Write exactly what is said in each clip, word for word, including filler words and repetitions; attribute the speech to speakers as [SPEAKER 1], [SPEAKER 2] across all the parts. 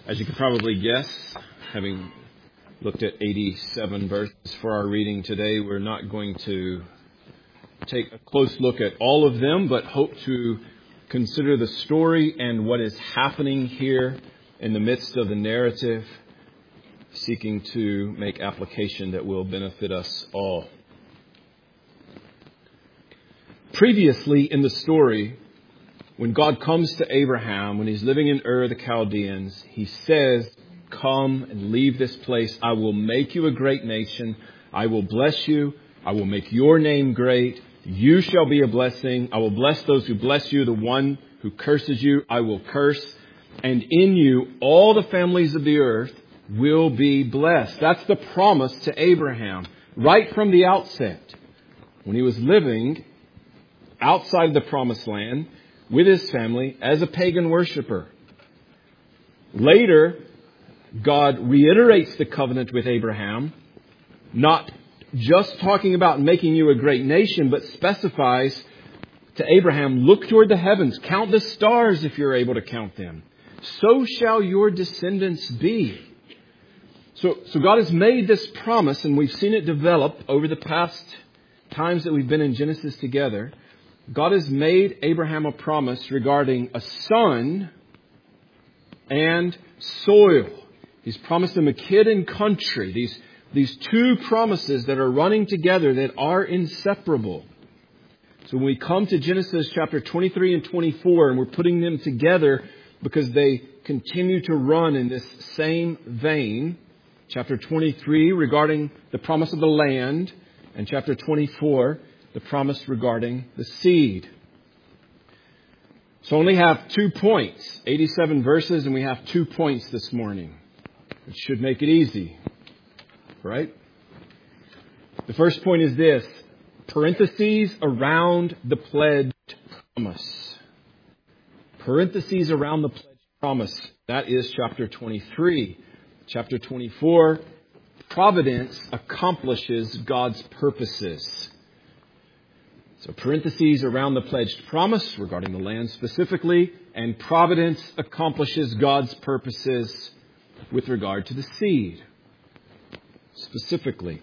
[SPEAKER 1] As you could probably guess, having looked at eighty-seven verses for our reading today, we're not going to take a close look at all of them, but hope to consider the story and what is happening here in the midst of the narrative, seeking to make application that will benefit us all. Previously in the story, when God comes to Abraham, when he's living in Ur of the Chaldeans, he says, "Come and leave this place. I will make you a great nation. I will bless you. I will make your name great. You shall be a blessing. I will bless those who bless you. The one who curses you, I will curse. And in you, all the families of the earth will be blessed." That's the promise to Abraham right from the outset. When he was living outside the promised land with his family as a pagan worshiper. Later, God reiterates the covenant with Abraham, not just talking about making you a great nation, but specifies to Abraham, look toward the heavens, count the stars if you're able to count them. So shall your descendants be. So, so God has made this promise, and we've seen it develop over the past times that we've been in Genesis together. God has made Abraham a promise regarding a son and soil. He's promised him a kid and country. These, these two promises that are running together that are inseparable. So when we come to Genesis chapter twenty-three and twenty-four, and we're putting them together because they continue to run in this same vein. Chapter twenty-three regarding the promise of the land, and chapter twenty-four, the promise regarding the seed. So only have two points, eighty-seven verses, and we have two points this morning. It should make it easy, right? The first point is this: parentheses around the pledged promise. Parentheses around the pledged promise. That is chapter twenty-three. Chapter twenty-four, providence accomplishes God's purposes. So parentheses around the pledged promise regarding the land specifically, and providence accomplishes God's purposes with regard to the seed specifically.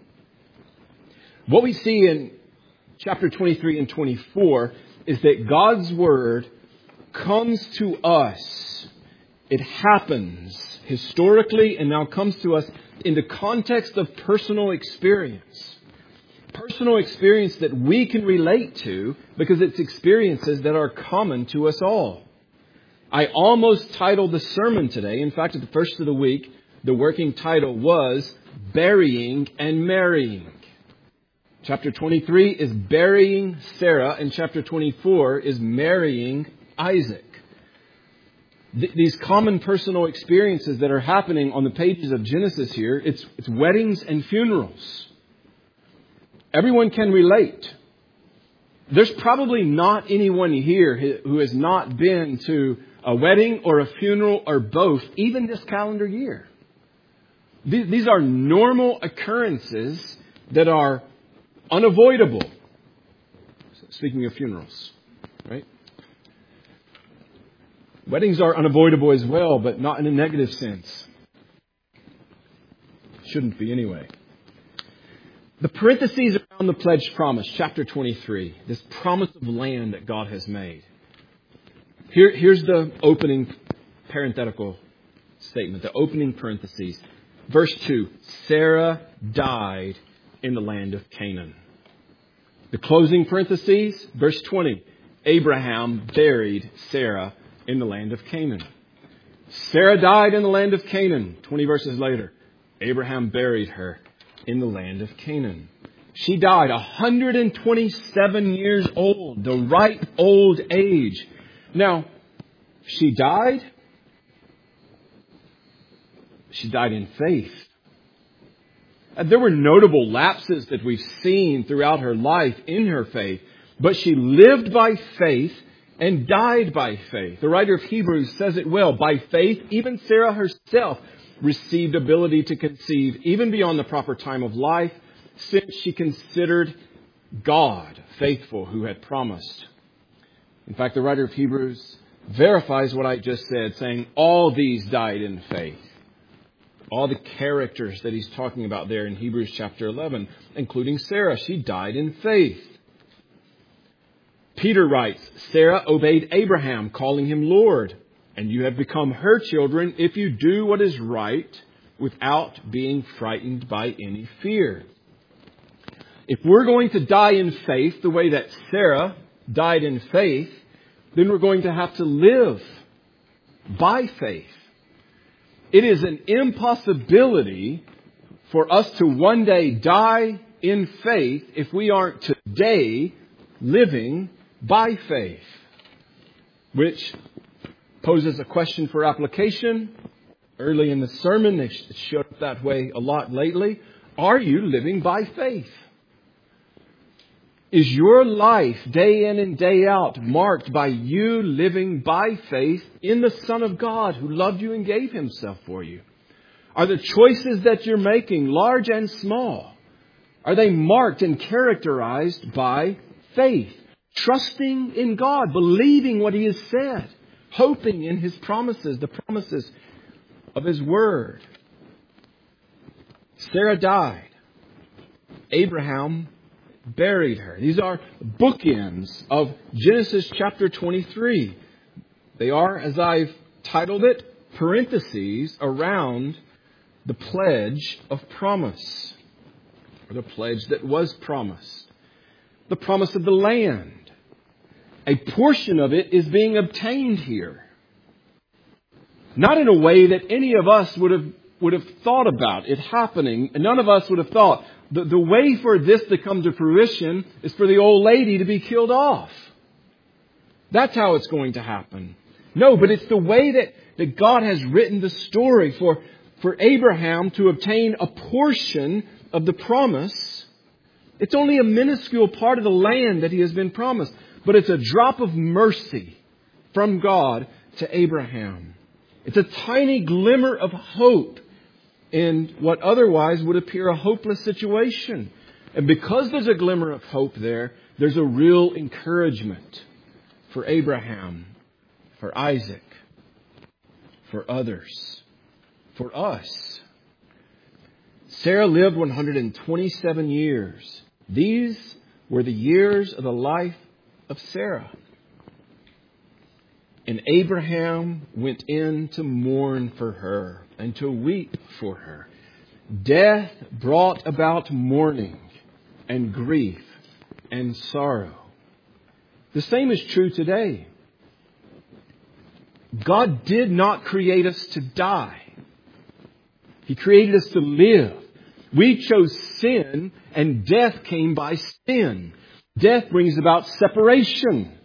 [SPEAKER 1] What we see in chapter twenty-three and twenty-four is that God's word comes to us. It happens historically and now comes to us in the context of personal experience. Personal experience that we can relate to because it's experiences that are common to us all. I almost titled the sermon today. In fact, at the first of the week, the working title was Burying and Marrying. Chapter twenty-three is burying Sarah, and chapter twenty-four is marrying Isaac. Th- these common personal experiences that are happening on the pages of Genesis here, it's, it's weddings and funerals. Everyone can relate. There's probably not anyone here who has not been to a wedding or a funeral or both, even this calendar year. These are normal occurrences that are unavoidable. Speaking of funerals, right? Weddings are unavoidable as well, but not in a negative sense. Shouldn't be anyway. The parentheses around the pledged promise, chapter twenty-three, this promise of land that God has made. Here, here's the opening parenthetical statement, the opening parentheses. Verse two, Sarah died in the land of Canaan. The closing parentheses, verse twenty, Abraham buried Sarah in the land of Canaan. Sarah died in the land of Canaan. twenty verses later, Abraham buried her in the land of Canaan. She died one hundred twenty-seven years old, the ripe old age. Now, she died. She died in faith. There were notable lapses that we've seen throughout her life in her faith, but she lived by faith and died by faith. The writer of Hebrews says it well. By faith, even Sarah herself received ability to conceive even beyond the proper time of life, since she considered God faithful who had promised. In fact, the writer of Hebrews verifies what I just said, saying all these died in faith. All the characters that he's talking about there in Hebrews chapter eleven, including Sarah, she died in faith. Peter writes, Sarah obeyed Abraham, calling him Lord, and you have become her children if you do what is right without being frightened by any fear. If we're going to die in faith the way that Sarah died in faith, then we're going to have to live by faith. It is an impossibility for us to one day die in faith if we aren't today living by faith. Which poses a question for application. Early in the sermon, it showed up that way a lot lately. Are you living by faith? Is your life day in and day out marked by you living by faith in the Son of God who loved you and gave Himself for you? Are the choices that you're making, large and small, are they marked and characterized by faith? Trusting in God, believing what He has said, hoping in His promises, the promises of His Word. Sarah died. Abraham buried her. These are bookends of Genesis chapter twenty-three. They are, as I've titled it, parentheses around the pledge of promise, or the pledge that was promised. The promise of the land. A portion of it is being obtained here. Not in a way that any of us would have would have thought about it happening. And none of us would have thought, the, the way for this to come to fruition is for the old lady to be killed off. That's how it's going to happen. No, but it's the way that, that God has written the story for, for Abraham to obtain a portion of the promise. It's only a minuscule part of the land that he has been promised. But it's a drop of mercy from God to Abraham. It's a tiny glimmer of hope in what otherwise would appear a hopeless situation. And because there's a glimmer of hope there, there's a real encouragement for Abraham, for Isaac, for others, for us. Sarah lived one hundred twenty-seven years. These were the years of the life of Sarah. And Abraham went in to mourn for her and to weep for her. Death brought about mourning and grief and sorrow. The same is true today. God did not create us to die. He created us to live. We chose sin, and death came by sin. Death brings about separation,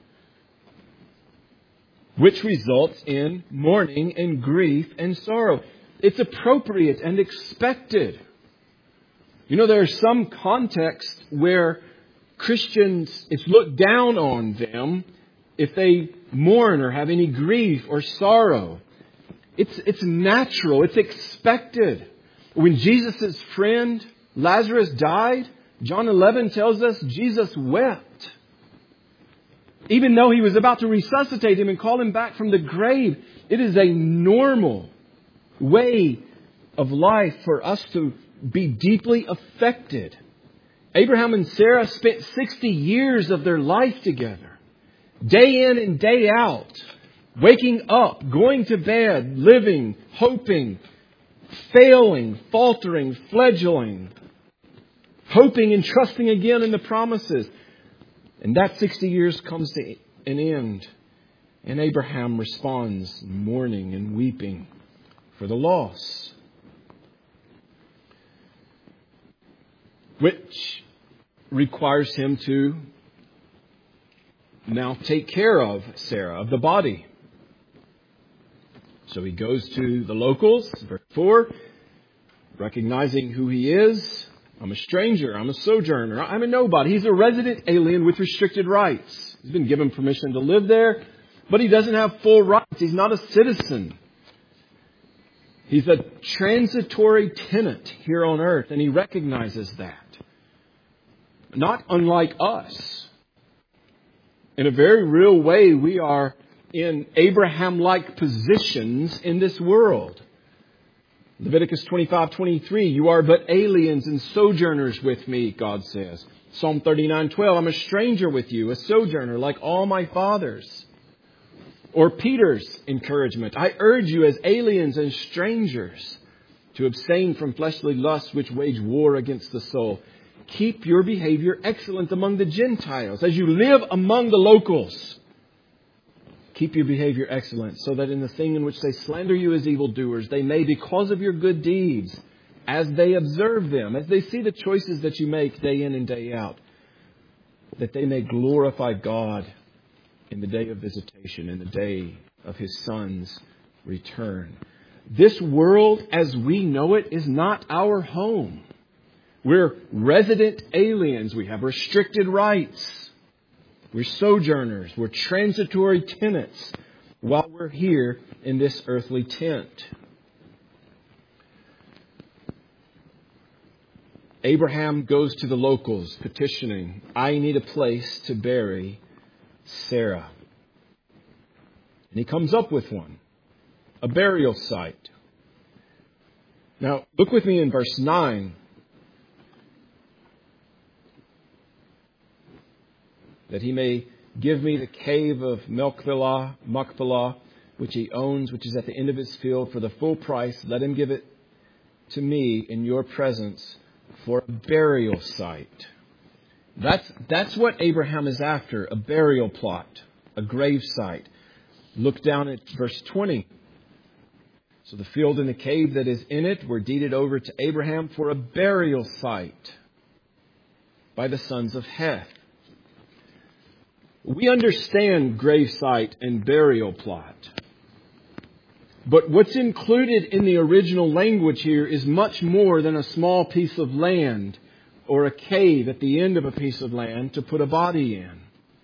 [SPEAKER 1] which results in mourning and grief and sorrow. It's appropriate and expected. You know, there are some contexts where Christians, it's looked down on them if they mourn or have any grief or sorrow. It's, it's natural. It's expected. When Jesus' friend Lazarus died, John eleven tells us Jesus wept. Even though he was about to resuscitate him and call him back from the grave, it is a normal way of life for us to be deeply affected. Abraham and Sarah spent sixty years of their life together, day in and day out, waking up, going to bed, living, hoping, failing, faltering, fledgling, hoping and trusting again in the promises. And that sixty years comes to an end. And Abraham responds, mourning and weeping for the loss. Which requires him to now take care of Sarah, of the body. So he goes to the locals, verse four, recognizing who he is. I'm a stranger. I'm a sojourner. I'm a nobody. He's a resident alien with restricted rights. He's been given permission to live there, but he doesn't have full rights. He's not a citizen. He's a transitory tenant here on earth, and he recognizes that. Not unlike us. In a very real way, we are in Abraham-like positions in this world. Leviticus twenty-five twenty-three, you are but aliens and sojourners with me, God says. Psalm thirty-nine twelve, I'm a stranger with you, a sojourner like all my fathers. Or Peter's encouragement, I urge you as aliens and strangers to abstain from fleshly lusts which wage war against the soul. Keep your behavior excellent among the Gentiles as you live among the locals. Keep your behavior excellent so that in the thing in which they slander you as evildoers, they may, because of your good deeds, as they observe them, as they see the choices that you make day in and day out, that they may glorify God in the day of visitation, in the day of His Son's return. This world as we know it is not our home. We're resident aliens. We have restricted rights. We're sojourners. We're transitory tenants while we're here in this earthly tent. Abraham goes to the locals petitioning, I need a place to bury Sarah. And he comes up with one, a burial site. Now, look with me in verse nine. That he may give me the cave of Machpelah, Machpelah, which he owns, which is at the end of his field, for the full price. Let him give it to me in your presence for a burial site. That's, that's what Abraham is after, a burial plot, a grave site. Look down at verse twenty. So the field and the cave that is in it were deeded over to Abraham for a burial site by the sons of Heth. We understand gravesite and burial plot. But what's included in the original language here is much more than a small piece of land or a cave at the end of a piece of land to put a body in.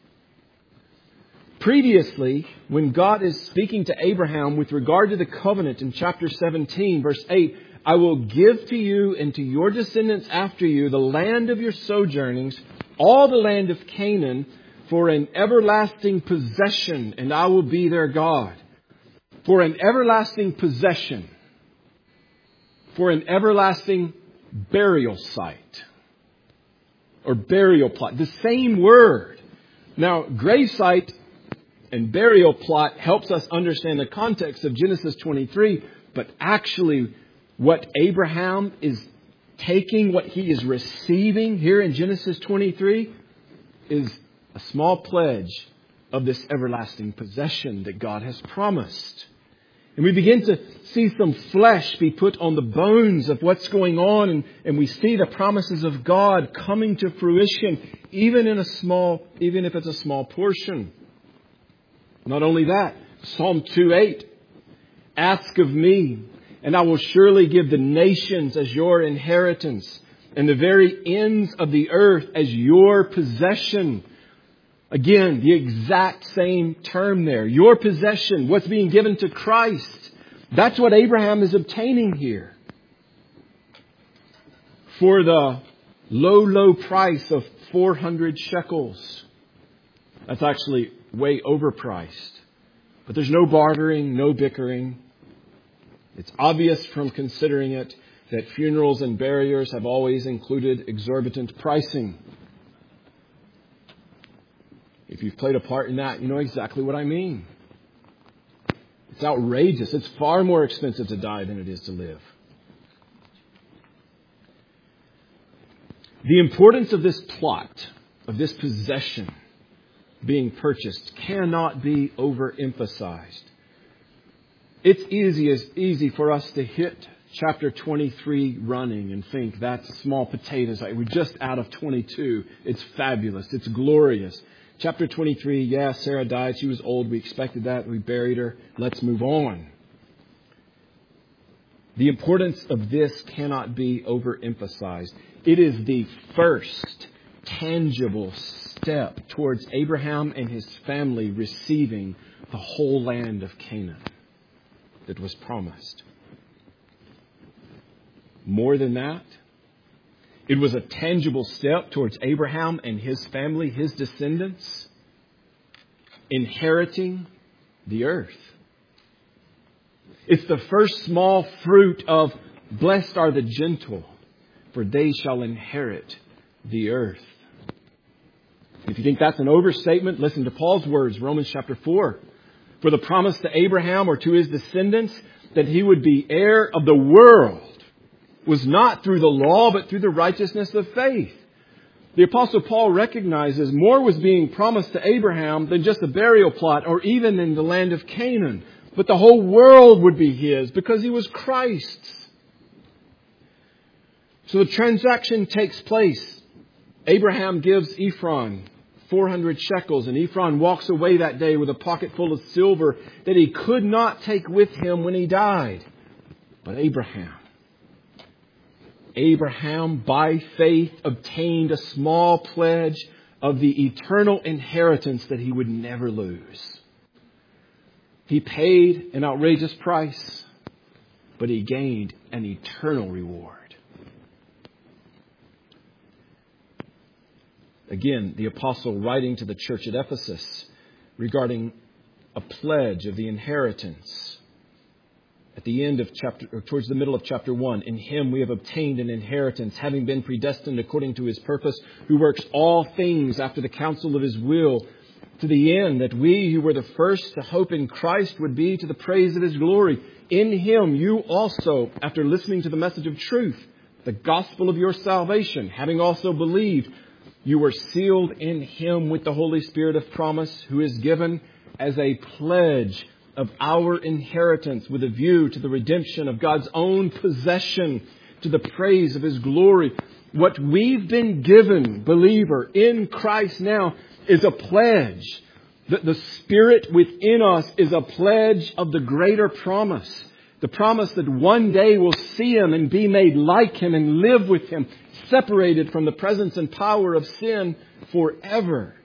[SPEAKER 1] Previously, when God is speaking to Abraham with regard to the covenant in chapter seventeen, verse eight, I will give to you and to your descendants after you the land of your sojournings, all the land of Canaan, for an everlasting possession, and I will be their God. For an everlasting possession. For an everlasting burial site. Or burial plot. The same word. Now, grave site and burial plot helps us understand the context of Genesis twenty-three. But actually, what Abraham is taking, what he is receiving here in Genesis twenty-three is a small pledge of this everlasting possession that God has promised. And we begin to see some flesh be put on the bones of what's going on. And, and we see the promises of God coming to fruition, even in a small, even if it's a small portion. Not only that, Psalm two eight, ask of me, and I will surely give the nations as your inheritance, and the very ends of the earth as your possession. Again, the exact same term there. Your possession, what's being given to Christ. That's what Abraham is obtaining here. For the low, low price of four hundred shekels. That's actually way overpriced. But there's no bartering, no bickering. It's obvious from considering it that funerals and burials have always included exorbitant pricing. If you've played a part in that, you know exactly what I mean. It's outrageous. It's far more expensive to die than it is to live. The importance of this plot, of this possession being purchased, cannot be overemphasized. It's easy as easy for us to hit chapter twenty-three running and think that's small potatoes. We're just out of twenty-two. It's fabulous. It's glorious. Chapter twenty-three, yeah, Sarah died. She was old. We expected that. We buried her. Let's move on. The importance of this cannot be overemphasized. It is the first tangible step towards Abraham and his family receiving the whole land of Canaan that was promised. More than that, it was a tangible step towards Abraham and his family, his descendants, inheriting the earth. It's the first small fruit of blessed are the gentle, for they shall inherit the earth. If you think that's an overstatement, listen to Paul's words, Romans chapter four. For the promise to Abraham or to his descendants that he would be heir of the world was not through the law, but through the righteousness of faith. The Apostle Paul recognizes more was being promised to Abraham than just a burial plot or even in the land of Canaan. But the whole world would be his because he was Christ's. So the transaction takes place. Abraham gives Ephron four hundred shekels, and Ephron walks away that day with a pocket full of silver that he could not take with him when he died. But Abraham, Abraham by faith obtained a small pledge of the eternal inheritance that he would never lose. He paid an outrageous price, but he gained an eternal reward. Again, the apostle writing to the church at Ephesus regarding a pledge of the inheritance. At the end of chapter, or towards the middle of chapter one, in him we have obtained an inheritance, having been predestined according to his purpose, who works all things after the counsel of his will, to the end that we who were the first to hope in Christ would be to the praise of his glory. In him you also, after listening to the message of truth, the gospel of your salvation, having also believed, you were sealed in him with the Holy Spirit of promise, who is given as a pledge of our inheritance with a view to the redemption of God's own possession, to the praise of his glory. What we've been given, believer, in Christ now is a pledge. That the Spirit within us is a pledge of the greater promise. The promise that one day we'll see him and be made like him and live with him, separated from the presence and power of sin forever.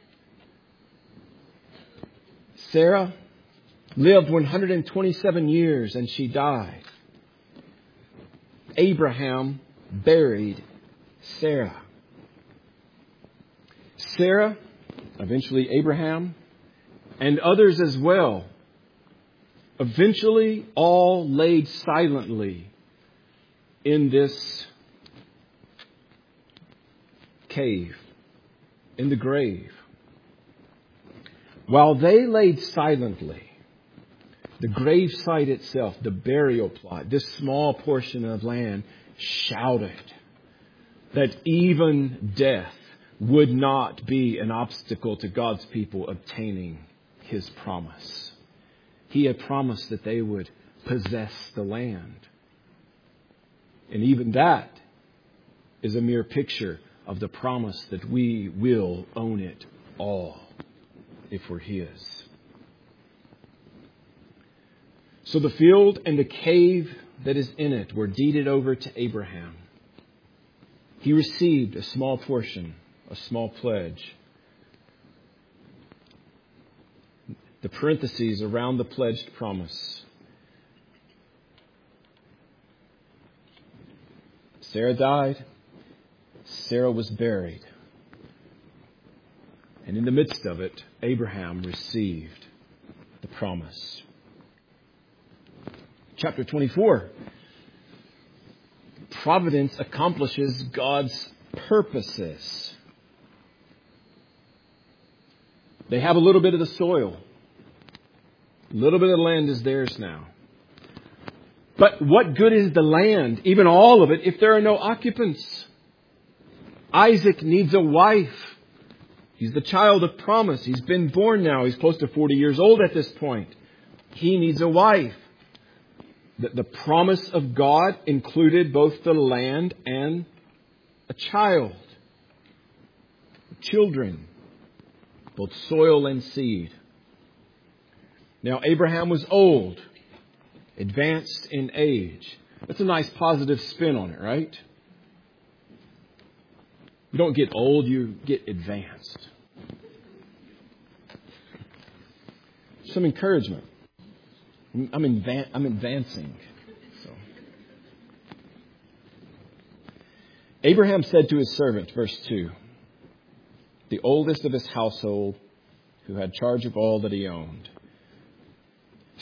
[SPEAKER 1] Sarah lived one hundred twenty-seven years and she died. Abraham buried Sarah. Sarah, eventually Abraham, and others as well, eventually all laid silently in this cave, in the grave. While they laid silently, the gravesite itself, the burial plot, this small portion of land, shouted that even death would not be an obstacle to God's people obtaining his promise. He had promised that they would possess the land. And even that is a mere picture of the promise that we will own it all if we're his. So the field and the cave that is in it were deeded over to Abraham. He received a small portion, a small pledge. The parentheses around the pledged promise. Sarah died. Sarah was buried. And in the midst of it, Abraham received the promise. Chapter twenty-four. Providence accomplishes God's purposes. They have a little bit of the soil. A little bit of the land is theirs now. But what good is the land, even all of it, if there are no occupants? Isaac needs a wife. He's the child of promise. He's been born now. He's close to forty years old at this point. He needs a wife. The, the promise of God included both the land and a child. Children. Both soil and seed. Now, Abraham was old, advanced in age. That's a nice positive spin on it, right? You don't get old, you get advanced. Some encouragement. I'm, advan- I'm advancing. So. Abraham said to his servant, verse two, the oldest of his household, who had charge of all that he owned,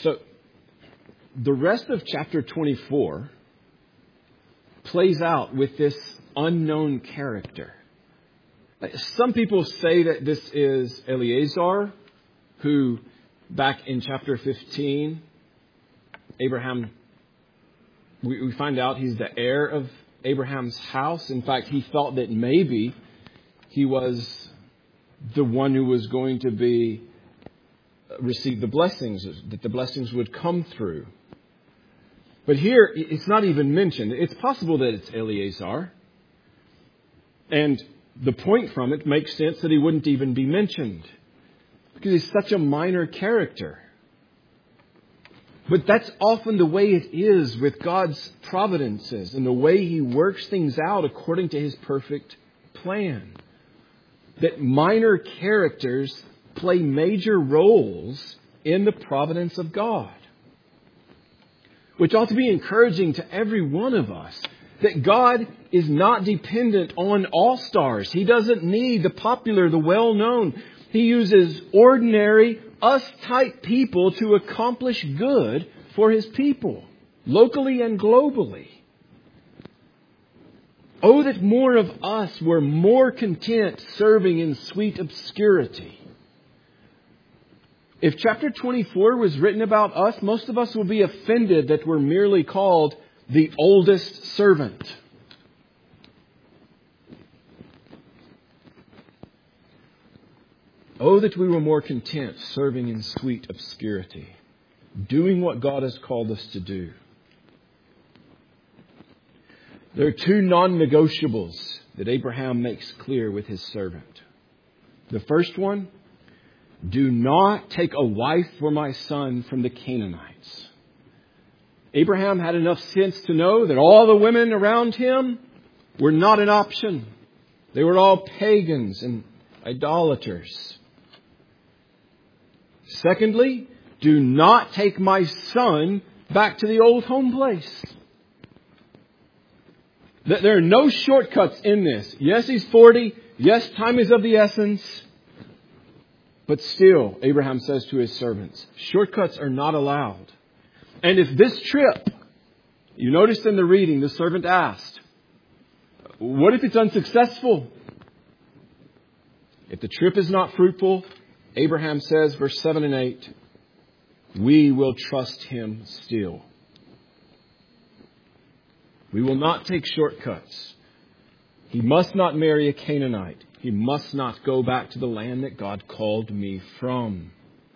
[SPEAKER 1] So, the rest of chapter twenty-four plays out with this unknown character. Some people say that this is Eleazar, who back in chapter fifteen, Abraham, we, we find out he's the heir of Abraham's house. In fact, he thought that maybe he was the one who was going to be receive the blessings, that the blessings would come through. But here, it's not even mentioned. It's possible that it's Eleazar. And the point from it makes sense that he wouldn't even be mentioned, because he's such a minor character. But that's often the way it is with God's providences and the way He works things out according to His perfect plan. That minor characters play major roles in the providence of God. Which ought to be encouraging to every one of us. That God is not dependent on all-stars. He doesn't need the popular, the well-known. He uses ordinary, us-type people to accomplish good for His people, locally and globally. Oh, that more of us were more content serving in sweet obscurity. If chapter twenty-four was written about us, most of us will be offended that we're merely called the oldest servant. Oh, that we were more content serving in sweet obscurity, doing what God has called us to do. There are two non-negotiables that Abraham makes clear with his servant. The first one, do not take a wife for my son from the Canaanites. Abraham had enough sense to know that all the women around him were not an option. They were all pagans and idolaters. Secondly, do not take my son back to the old home place. There are no shortcuts in this. Yes, he's forty. Yes, time is of the essence. But still, Abraham says to his servants, shortcuts are not allowed. And if this trip, you noticed in the reading, the servant asked, what if it's unsuccessful? If the trip is not fruitful, Abraham says, verse seven and eight, we will trust Him still. We will not take shortcuts. He must not marry a Canaanite. He must not go back to the land that God called me from.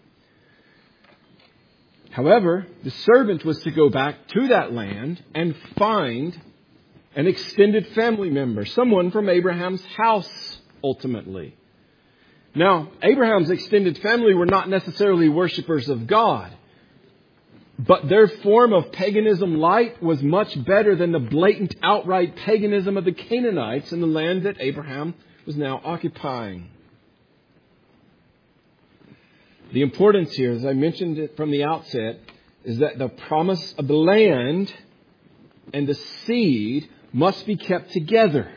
[SPEAKER 1] However, the servant was to go back to that land and find an extended family member, someone from Abraham's house, ultimately. Now, Abraham's extended family were not necessarily worshippers of God, but their form of paganism light was much better than the blatant, outright paganism of the Canaanites in the land that Abraham was now occupying. The importance here, as I mentioned it from the outset, is that the promise of the land and the seed must be kept together.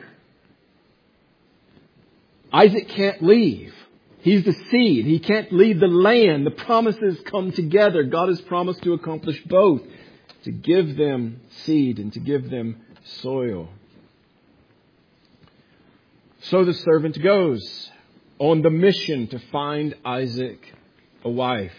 [SPEAKER 1] Isaac can't leave. He's the seed. He can't leave the land. The promises come together. God has promised to accomplish both, to give them seed and to give them soil. So the servant goes on the mission to find Isaac a wife.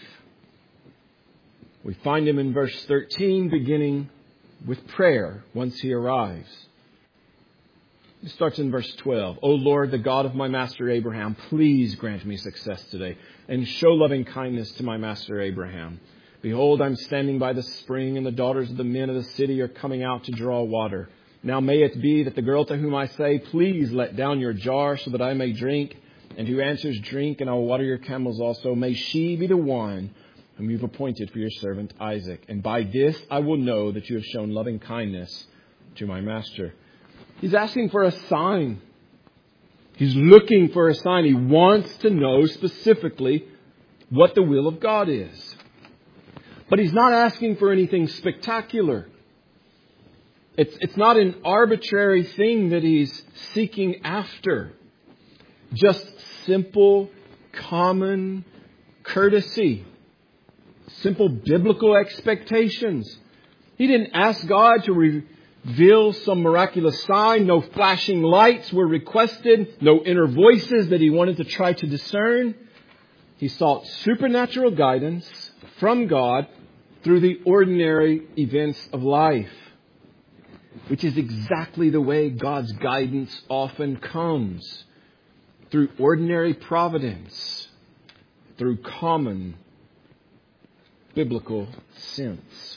[SPEAKER 1] We find him in verse thirteen, beginning with prayer once he arrives. It starts in verse twelve. O Lord, the God of my master Abraham, please grant me success today and show loving kindness to my master Abraham. Behold, I'm standing by the spring, and the daughters of the men of the city are coming out to draw water. Now may it be that the girl to whom I say, please let down your jar so that I may drink, and who answers, drink, and I will water your camels also, may she be the one whom you've appointed for your servant Isaac. And by this I will know that you have shown loving kindness to my master. He's asking for a sign. He's looking for a sign. He wants to know specifically what the will of God is. But he's not asking for anything spectacular. It's, it's not an arbitrary thing that he's seeking after. Just simple, common courtesy. simple biblical expectations. He didn't ask God to reveal some miraculous sign. No flashing lights were requested. No inner voices that he wanted to try to discern. He sought supernatural guidance from God through the ordinary events of life, which is exactly the way God's guidance often comes, through ordinary providence, through common biblical sense.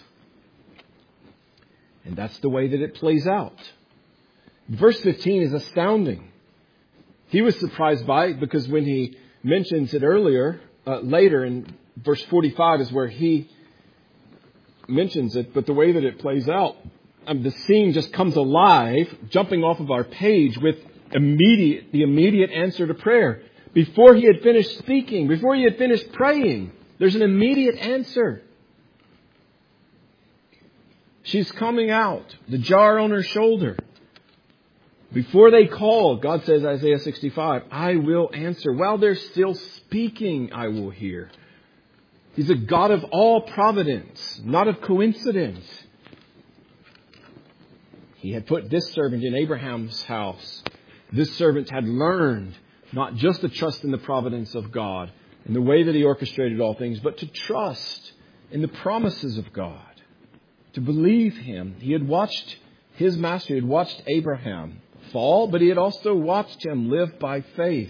[SPEAKER 1] And that's the way that it plays out. Verse fifteen is astounding. He was surprised by it because when he mentions it earlier, uh, later in verse forty-five is where he mentions it, but the way that it plays out, um, the scene just comes alive, jumping off of our page with immediate, the immediate answer to prayer. Before he had finished speaking, before he had finished praying, there's an immediate answer. She's coming out, the jar on her shoulder. Before they call, God says, Isaiah sixty-five, I will answer. While they're still speaking, I will hear. He's a God of all providence, not of coincidence. He had put this servant in Abraham's house. This servant had learned not just to trust in the providence of God and the way that he orchestrated all things, but to trust in the promises of God, to believe him. He had watched his master, he had watched Abraham fall, but he had also watched him live by faith.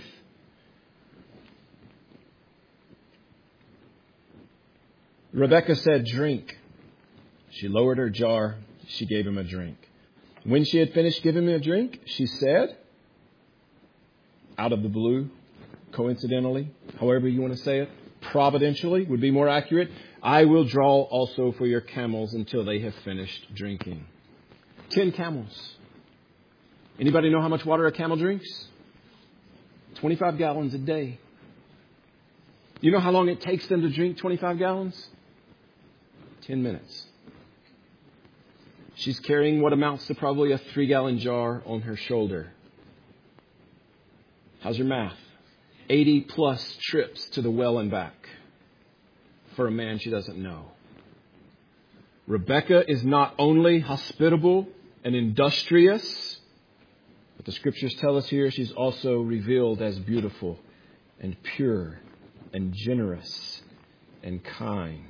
[SPEAKER 1] Rebekah said, drink. She lowered her jar. She gave him a drink. When she had finished giving him a drink, she said, out of the blue, coincidentally, however you want to say it, providentially would be more accurate, I will draw also for your camels until they have finished drinking. Ten camels. Anybody know how much water a camel drinks? twenty-five gallons a day. You know how long it takes them to drink twenty-five gallons? Ten minutes. She's carrying what amounts to probably a three-gallon jar on her shoulder. How's your math? eighty plus trips to the well and back for a man she doesn't know. Rebekah is not only hospitable and industrious, but the scriptures tell us here she's also revealed as beautiful and pure and generous and kind.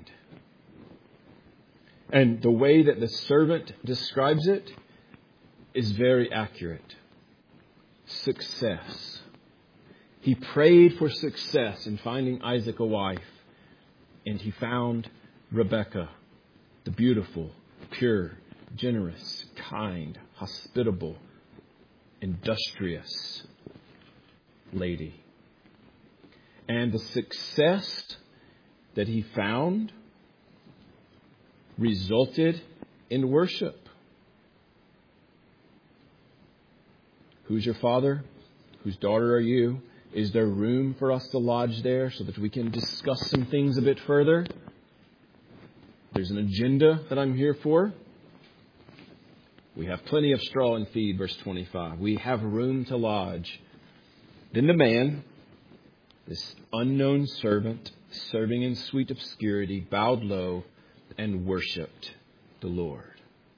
[SPEAKER 1] And the way that the servant describes it is very accurate. Success. He prayed for success in finding Isaac a wife. And he found Rebekah, the beautiful, pure, generous, kind, hospitable, industrious lady. And the success that he found resulted in worship. Who's your father? Whose daughter are you? Is there room for us to lodge there so that we can discuss some things a bit further? There's an agenda that I'm here for. We have plenty of straw and feed, verse twenty-five. We have room to lodge. Then the man, this unknown servant, serving in sweet obscurity, bowed low and worshipped the Lord.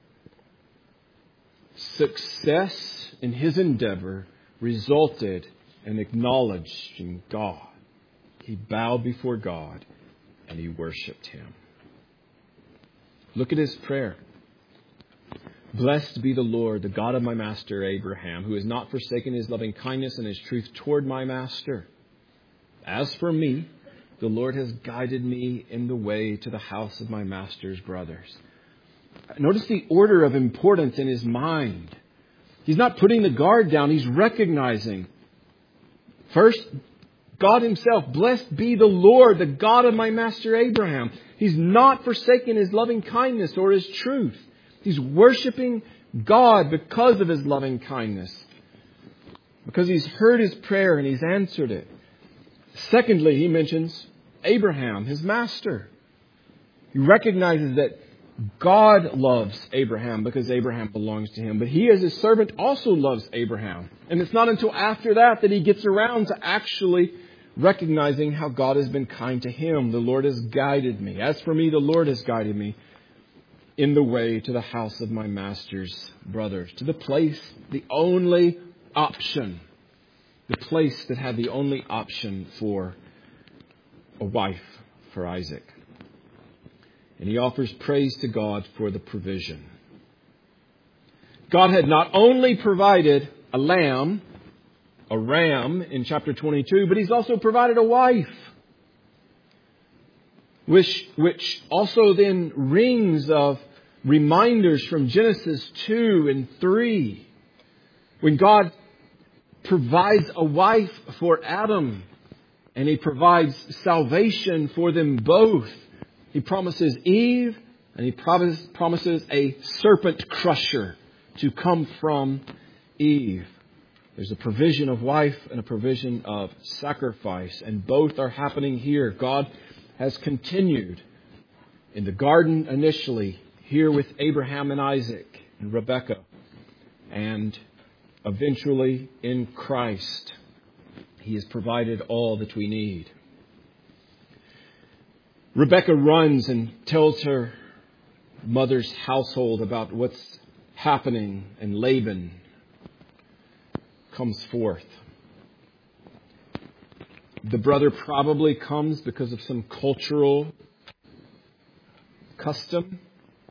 [SPEAKER 1] Success in his endeavor resulted in acknowledging God. He bowed before God and he worshipped him. Look at his prayer. Blessed be the Lord, the God of my master Abraham, who has not forsaken his loving kindness and his truth toward my master. As for me, the Lord has guided me in the way to the house of my master's brothers. Notice the order of importance in his mind. He's not putting the guard down. He's recognizing. First, God himself. Blessed be the Lord, the God of my master Abraham. He's not forsaken his loving kindness or his truth. He's worshiping God because of his loving kindness. Because he's heard his prayer and he's answered it. Secondly, he mentions Abraham, his master. He recognizes that God loves Abraham because Abraham belongs to him. But he as his servant also loves Abraham. And it's not until after that that he gets around to actually recognizing how God has been kind to him. The Lord has guided me. As for me, the Lord has guided me in the way to the house of my master's brothers, to the place, the only option, the place that had the only option for a wife for Isaac. And he offers praise to God for the provision. God had not only provided a lamb, a ram in chapter twenty-two, but he's also provided a wife. Which, which also then rings of reminders from Genesis two and three. When God provides a wife for Adam and he provides salvation for them both. He promises Eve and he promises a serpent crusher to come from Eve. There's a provision of wife and a provision of sacrifice, and both are happening here. God has continued in the garden initially, here with Abraham and Isaac and Rebekah, and eventually in Christ. He has provided all that we need. Rebekah runs and tells her mother's household about what's happening, and Laban comes forth. The brother probably comes because of some cultural custom.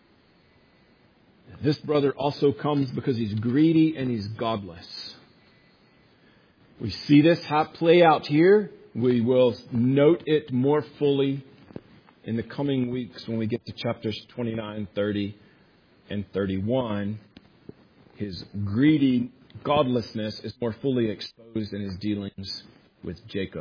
[SPEAKER 1] This brother also comes because he's greedy and he's godless. We see this play out here. We will note it more fully in the coming weeks when we get to chapters twenty-nine, thirty, and thirty-one. His greedy godlessness is more fully exposed in his dealings with Jacob.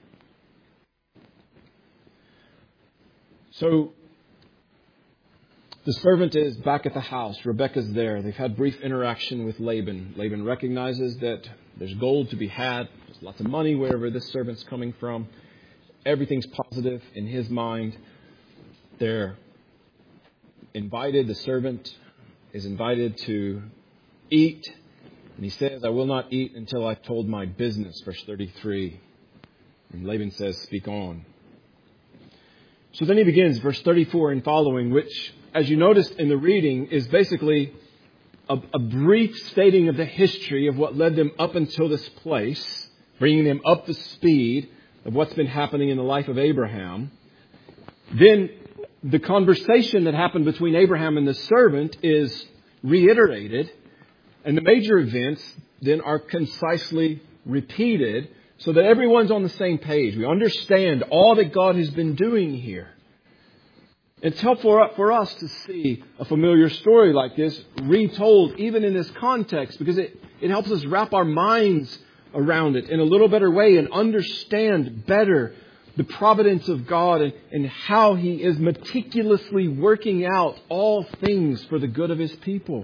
[SPEAKER 1] So, the servant is back at the house. Rebekah's there. They've had brief interaction with Laban. Laban recognizes that there's gold to be had. There's lots of money wherever this servant's coming from. Everything's positive in his mind. They're invited. The servant is invited to eat. And he says, I will not eat until I've told my business. Verse thirty-three. And Laban says, speak on. So then he begins, verse thirty-four and following, which, as you noticed in the reading, is basically a, a brief stating of the history of what led them up until this place, bringing them up to speed of what's been happening in the life of Abraham. Then the conversation that happened between Abraham and the servant is reiterated, and the major events then are concisely repeated so that everyone's on the same page. We understand all that God has been doing here. It's helpful for us to see a familiar story like this retold even in this context, because it, it helps us wrap our minds around it in a little better way and understand better the providence of God and, and how He is meticulously working out all things for the good of His people.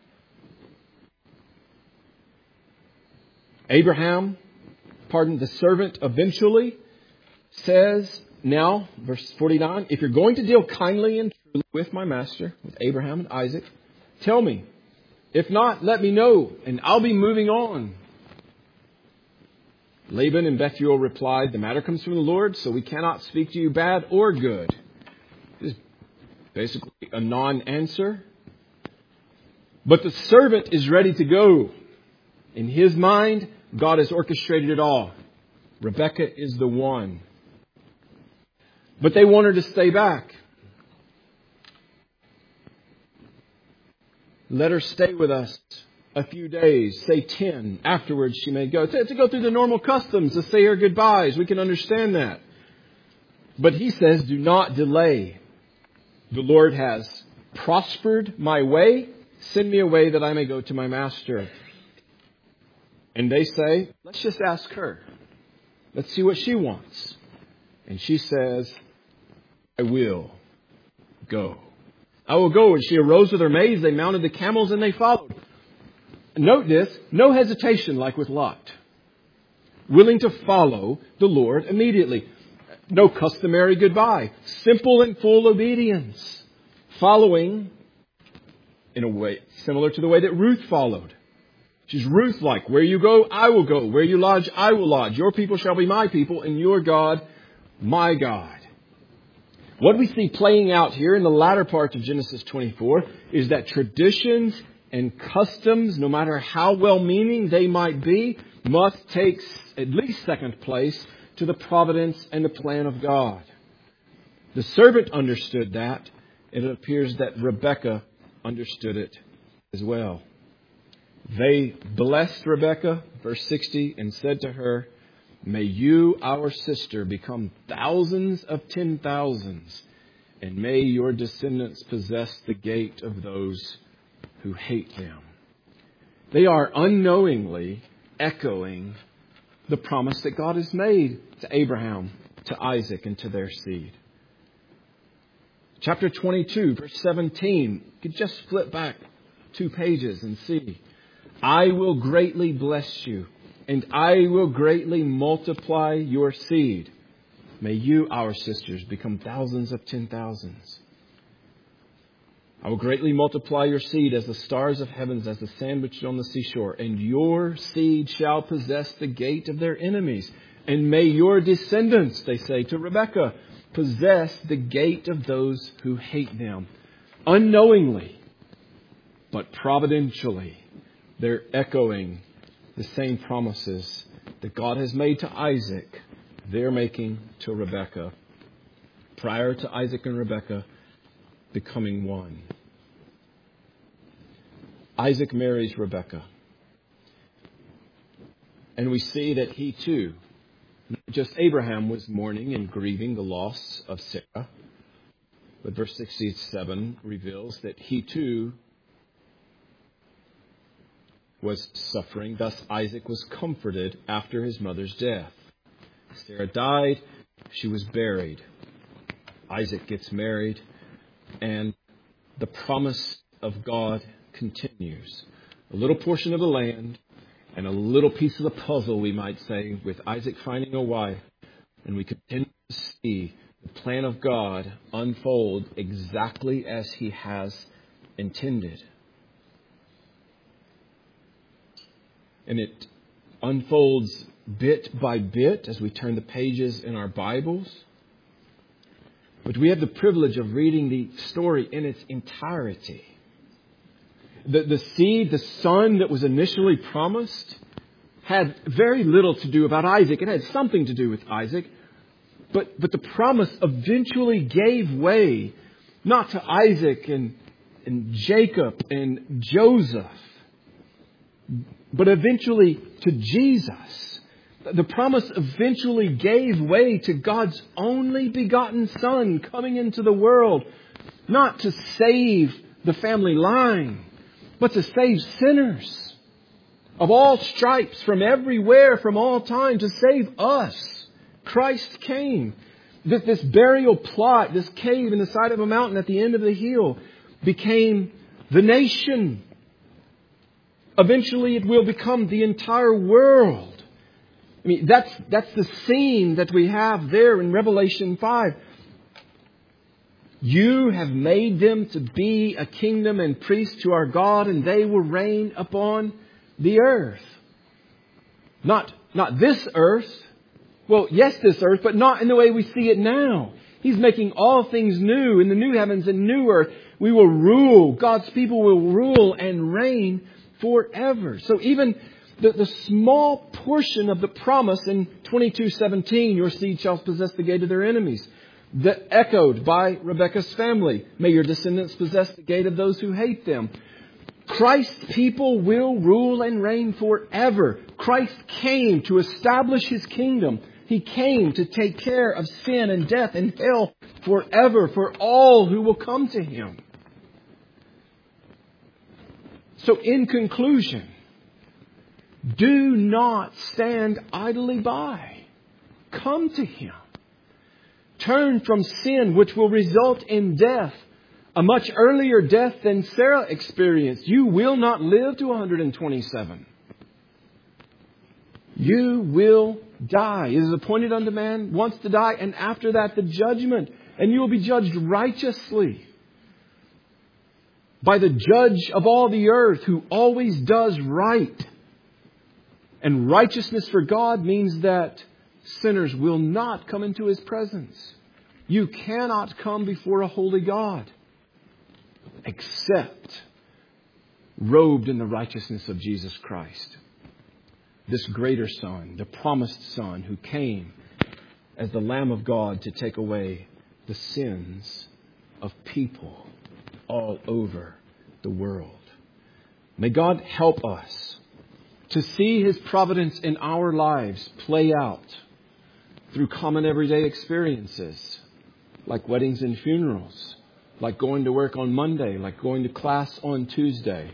[SPEAKER 1] Abraham, pardon, the servant eventually says, now, verse forty-nine, if you're going to deal kindly and truly with my master, with Abraham and Isaac, tell me. If not, let me know, and I'll be moving on. Laban and Bethuel replied, the matter comes from the Lord, so we cannot speak to you bad or good. This is basically a non-answer. But the servant is ready to go. In his mind, God has orchestrated it all. Rebekah is the one. But they want her to stay back. Let her stay with us a few days, say ten. Afterwards she may go. To, to go through the normal customs, to say her goodbyes. We can understand that. But he says, do not delay. The Lord has prospered my way. Send me away that I may go to my master. And they say, let's just ask her. Let's see what she wants. And she says, I will go. I will go. And she arose with her maids. They mounted the camels and they followed. Note this, no hesitation like with Lot. Willing to follow the Lord immediately. No customary goodbye. Simple and full obedience. Following in a way similar to the way that Ruth followed. She's Ruth-like. Where you go, I will go. Where you lodge, I will lodge. Your people shall be my people, and your God, my God. What we see playing out here in the latter part of Genesis twenty-four is that traditions and customs, no matter how well-meaning they might be, must take at least second place to the providence and the plan of God. The servant understood that, and it appears that Rebekah understood it as well. They blessed Rebekah, verse sixty, and said to her, "May you, our sister, become thousands of ten thousands, and may your descendants possess the gate of those who hate them." They are unknowingly echoing the promise that God has made to Abraham, to Isaac, and to their seed. Chapter twenty-two, verse seventeen. You could just flip back two pages and see. "I will greatly bless you, and I will greatly multiply your seed. May you, our sisters, become thousands of ten thousands. I will greatly multiply your seed as the stars of heavens, as the sand which is on the seashore. And your seed shall possess the gate of their enemies. And may your descendants," they say to Rebekah, "possess the gate of those who hate them." Unknowingly, but providentially, they're echoing the same promises that God has made to Isaac, they're making to Rebekah, prior to Isaac and Rebekah becoming one. Isaac marries Rebekah. And we see that he too, not just Abraham, was mourning and grieving the loss of Sarah, but verse sixty-seven reveals that he too was suffering. Thus Isaac was comforted after his mother's death. Sarah died. She was buried. Isaac gets married. And the promise of God continues. A little portion of the land and a little piece of the puzzle, we might say, with Isaac finding a wife. And we continue to see the plan of God unfold exactly as He has intended. And it unfolds bit by bit as we turn the pages in our Bibles. But we have the privilege of reading the story in its entirety. The, the seed, the son that was initially promised, had very little to do about Isaac. It had something to do with Isaac. But, but the promise eventually gave way, not to Isaac and, and Jacob and Joseph, but eventually to Jesus. The promise eventually gave way to God's only begotten Son coming into the world, not to save the family line, but to save sinners of all stripes, from everywhere, from all time, to save us. Christ came. This, this burial plot, this cave in the side of a mountain at the end of the hill, became the nation. Eventually it will become the entire world. I mean, that's, that's the scene that we have there in Revelation five. You have made them to be a kingdom and priests to our God, and they will reign upon the earth. Not, not this earth. Well, yes, this earth, but not in the way we see it now. He's making all things new in the new heavens and new earth. We will rule. God's people will rule and reign forever. So even the, the small portion of the promise in twenty-two seventeen, your seed shall possess the gate of their enemies, that echoed by Rebekah's family. May your descendants possess the gate of those who hate them. Christ's people will rule and reign forever. Christ came to establish His kingdom. He came to take care of sin and death and hell forever for all who will come to Him. So in conclusion, do not stand idly by. Come to Him. Turn from sin, which will result in death, a much earlier death than Sarah experienced. You will not live to one hundred twenty-seven. You will die. It is appointed unto man once to die, and after that the judgment. And you will be judged righteously by the judge of all the earth, who always does right. And righteousness for God means that sinners will not come into His presence. You cannot come before a holy God except robed in the righteousness of Jesus Christ. This greater Son, the promised Son, who came as the Lamb of God to take away the sins of people all over the world. May God help us to see His providence in our lives play out through common everyday experiences like weddings and funerals, like going to work on Monday, like going to class on Tuesday.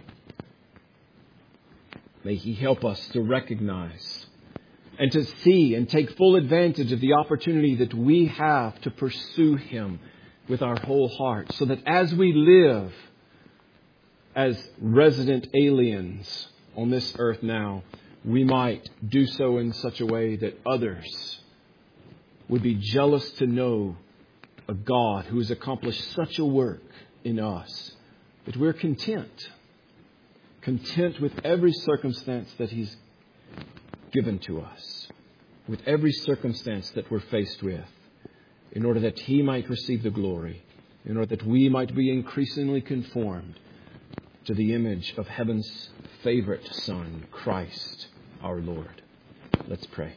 [SPEAKER 1] May He help us to recognize and to see and take full advantage of the opportunity that we have to pursue Him with our whole heart, so that as we live as resident aliens on this earth now, we might do so in such a way that others would be jealous to know a God who has accomplished such a work in us that we're content. Content with every circumstance that He's given to us, with every circumstance that we're faced with, in order that He might receive the glory, in order that we might be increasingly conformed to the image of heaven's favorite Son, Christ our Lord. Let's pray.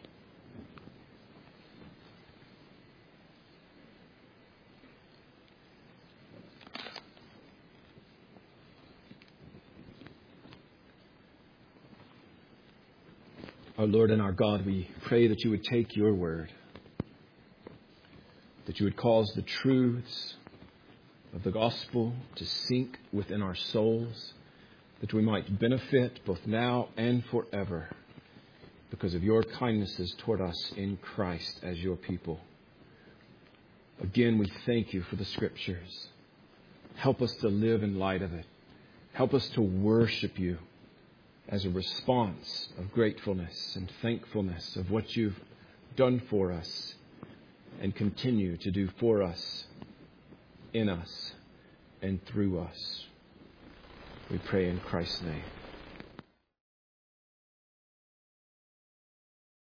[SPEAKER 1] Our Lord and our God, we pray that You would take Your word, that You would cause the truths of the gospel to sink within our souls, that we might benefit both now and forever because of Your kindnesses toward us in Christ as Your people. Again, we thank You for the Scriptures. Help us to live in light of it. Help us to worship You as a response of gratefulness and thankfulness of what You've done for us and continue to do for us, in us, and through us. We pray in Christ's name.